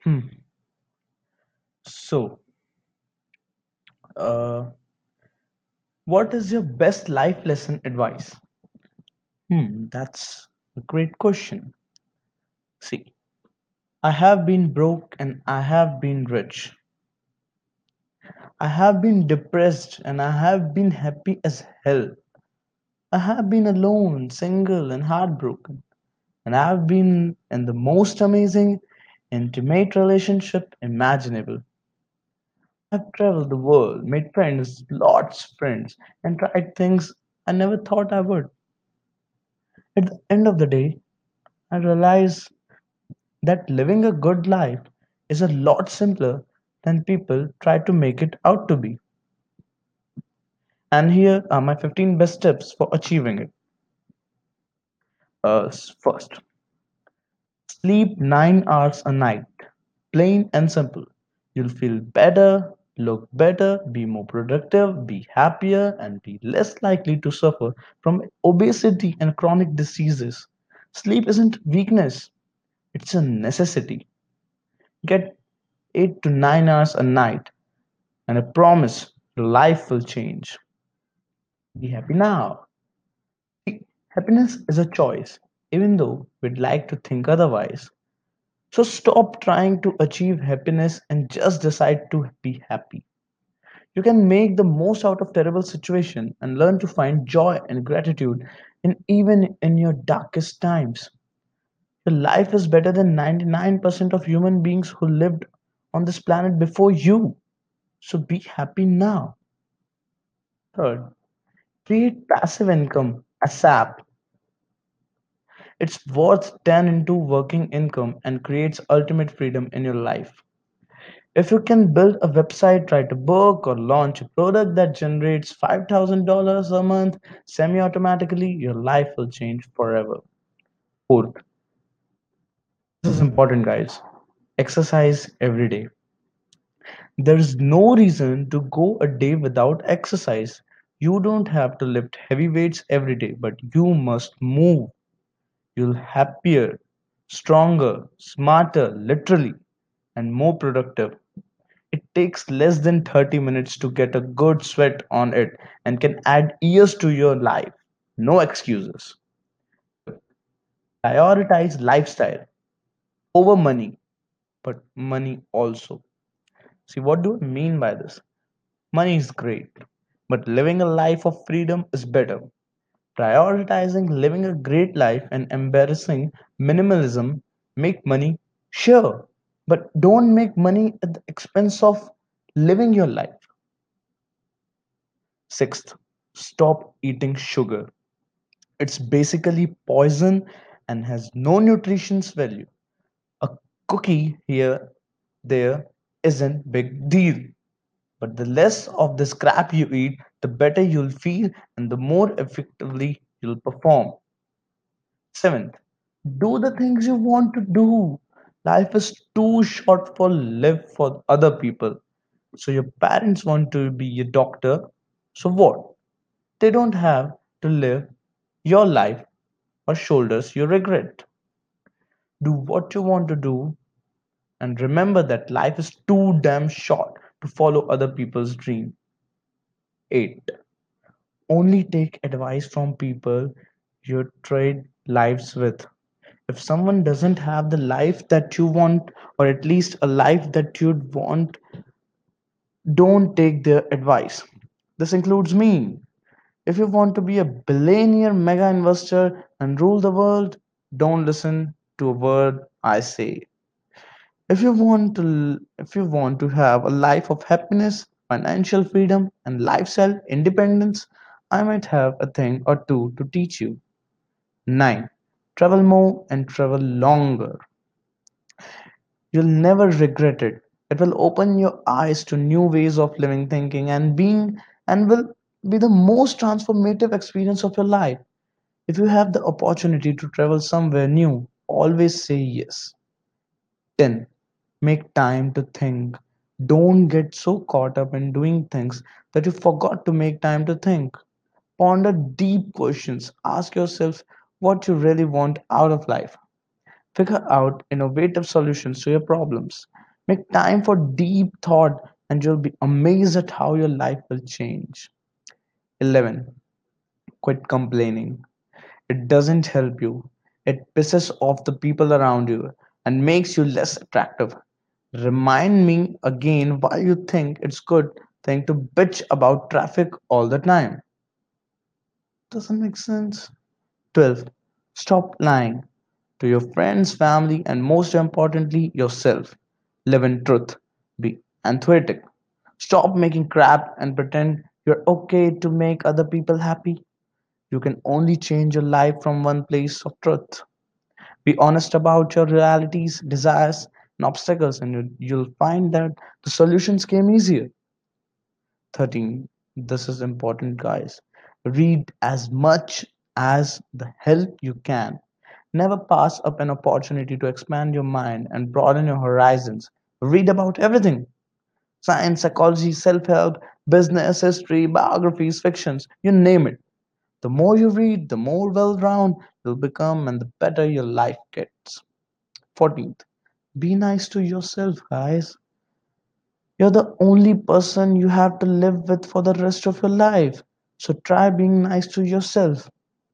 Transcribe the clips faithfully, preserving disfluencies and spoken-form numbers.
Hmm. So, uh, what is your best life lesson advice? Hmm, that's a great question. See, I have been broke and I have been rich. I have been depressed and I have been happy as hell. I have been alone, single, and heartbroken. And I have been in the most amazing, intimate relationship imaginable. I've traveled the world, made friends, lots of friends, and tried things I never thought I would. At the end of the day, I realize that living a good life is a lot simpler than people try to make it out to be. And here are my fifteen best tips for achieving it. Uh, first, sleep nine hours a night. Plain and simple. You'll feel better, look better, be more productive, be happier, and be less likely to suffer from obesity and chronic diseases. Sleep isn't weakness, it's a necessity. Get eight to nine hours a night, and I promise your life will change. Be happy now. See, happiness is a choice, even though we'd like to think otherwise. So stop trying to achieve happiness and just decide to be happy. You can make the most out of terrible situation and learn to find joy and gratitude in even in your darkest times. Your life is better than ninety-nine percent of human beings who lived on this planet before you. So be happy now. Third, create passive income ASAP. It's worth ten into working income and creates ultimate freedom in your life. If you can build a website, write a book, or launch a product that generates five thousand dollars a month semi automatically, your life will change forever. Fourth, this is important, guys. Exercise every day. There is no reason to go a day without exercise. You don't have to lift heavy weights every day, but you must move. You'll happier, stronger, smarter, literally, and more productive. It takes less than thirty minutes to get a good sweat on it and can add years to your life. No excuses. Prioritize lifestyle over money, but money also. See, what do I mean by this? Money is great, but living a life of freedom is better. Prioritizing living a great life and embarrassing minimalism make money, sure, but don't make money at the expense of living your life. Sixth, stop eating sugar. It's basically poison and has no nutrition value. A cookie here, there isn't big deal. But the less of this crap you eat, the better you'll feel and the more effectively you'll perform. Seventh, do the things you want to do. Life is too short for live for other people. So your parents want to be a doctor. So what? They don't have to live your life or shoulders your regret. Do what you want to do and remember that life is too damn short to follow other people's dream. eight. Only take advice from people you trade lives with. If someone doesn't have the life that you want, or at least a life that you'd want, don't take their advice. This includes me. If you want to be a billionaire mega investor and rule the world, don't listen to a word I say. If you want to if you want to have a life of happiness, financial freedom and lifestyle independence, I might have a thing or two to teach you. nine. Travel more and travel longer. You'll never regret it. It will open your eyes to new ways of living, thinking, and being, and will be the most transformative experience of your life. If you have the opportunity to travel somewhere new, always say yes. ten. Make time to think. Don't get so caught up in doing things that you forgot to make time to think. Ponder deep questions. Ask yourself what you really want out of life. Figure out innovative solutions to your problems. Make time for deep thought, and you'll be amazed at how your life will change. eleven. Quit complaining. It doesn't help you. It pisses off the people around you and makes you less attractive. Remind me again why you think it's good thing to bitch about traffic all the time. Doesn't make sense. twelve. Stop lying to your friends, family, and most importantly, yourself. Live in truth. Be authentic. Stop making crap and pretend you're okay to make other people happy. You can only change your life from one place of truth. Be honest about your realities, desires, and obstacles, and you- you'll find that the solutions came easier. thirteen. This is important, guys. Read as much as the hell you can. Never pass up an opportunity to expand your mind and broaden your horizons. Read about everything: science, psychology, self help, business, history, biographies, fictions, you name it. The more you read, the more well rounded you'll become and the better your life gets. fourteenth. Be nice to yourself, guys. You're the only person you have to live with for the rest of your life. So try being nice to yourself.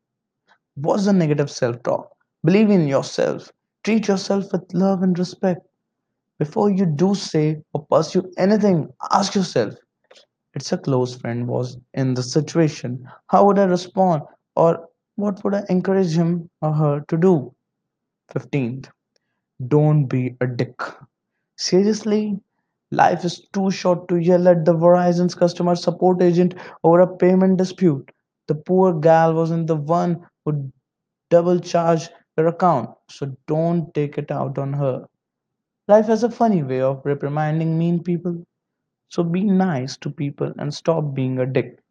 What's the negative self talk? Believe in yourself. Treat yourself with love and respect. Before you do say or pursue anything, ask yourself, it's a close friend was in the situation. How would I respond? Or what would I encourage him or her to do? fifteenth. Don't be a dick. Seriously? Life is too short to yell at the Verizon's customer support agent over a payment dispute. The poor gal wasn't the one who double charged your account, so don't take it out on her. Life has a funny way of reprimanding mean people, so be nice to people and stop being a dick.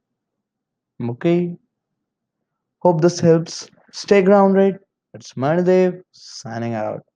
Okay? Hope this helps. Stay grounded. It's Manidev signing out.